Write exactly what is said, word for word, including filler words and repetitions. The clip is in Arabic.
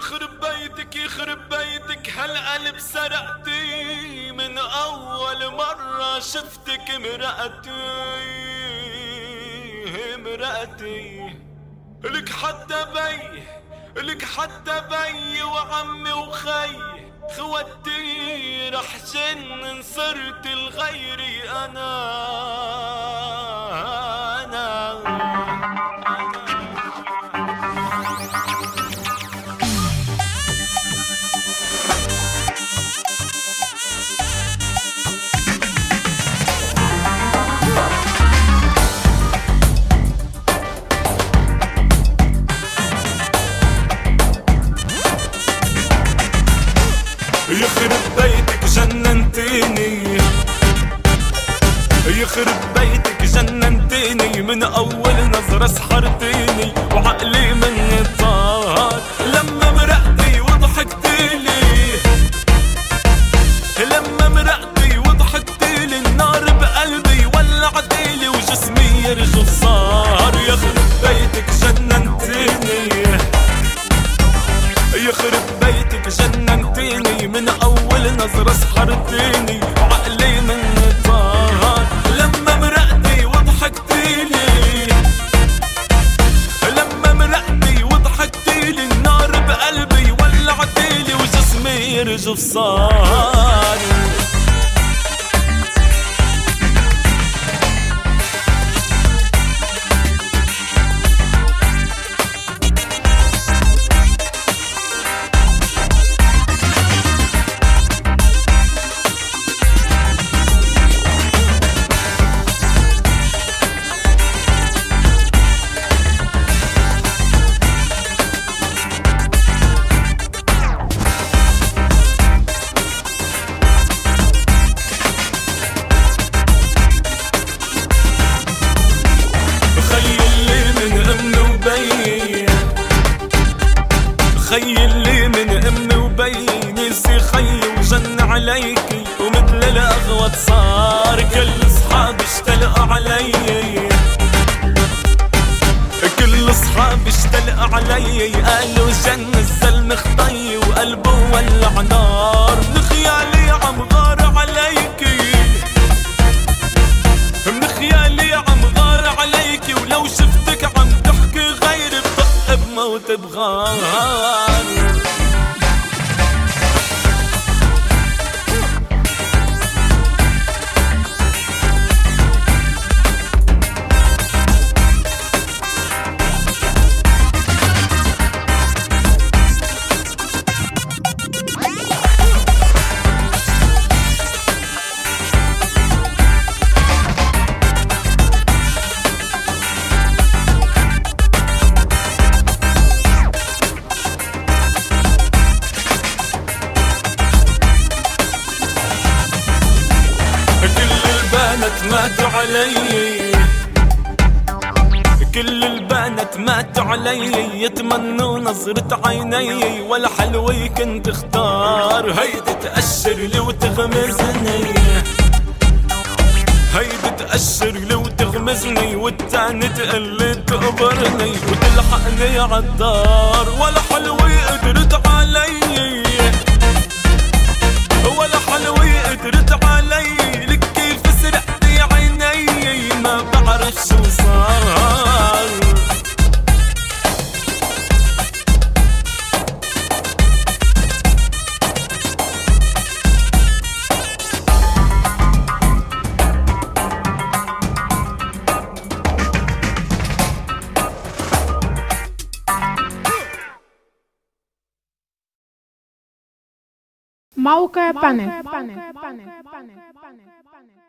يخرب بيتك يخرب بيتك هالقلب سرقتي من أول مرة شفتك مرقتي مرقتي. لك حتى بي لك حتى بي وعمي وخي خوتي رح جن صرت الغيري أنا أنا, أنا. يخرب بيتك جننتيني يخرب بيتك جننتيني من أول نظرة سحرتيني وعقلي مني طار لما مرقتي وضحكتيلي لما مرقتي وضحكتيلي النار بقلبي ولعتيلي وجسمي يرجف صار. يخرب بيتك جننتيني يخرب بيتك جننتيني من أول نظرة سحرتيني وعقلي مني طار لما مرقتي وضحكتيلي لما مرقتي وضحكتيلي النار بقلبي ولعتيلي وجسمي يرجف صار. خيل لي من امي وبي نسي خي وجن عليكي ومثل الاغوط صار كل اصحابي اشتلقوا علي كل اصحابي اشتلقوا علي قالوا جن الزلم خطي وقلبه ولع نار. من خيالي عم غار عليكي من خيالي عم غار عليكي ولو شفتك عم تحكي غيري بطق بموت بغار. ماتوا علي كل البنات ماتوا علي يتمنوا نظرة عيني ولا حلوة كنت اختار. هيدي تأشر لي وتغمزني هيدي تأشر لي وتغمزني والتاني تقلي تقبرني وتلحقني عالدار. ولا حلوة قدرت علي ولا حلوة قدرت علي لك كيف سرقتي عيني ما بعرف شو صار. موقع بانل.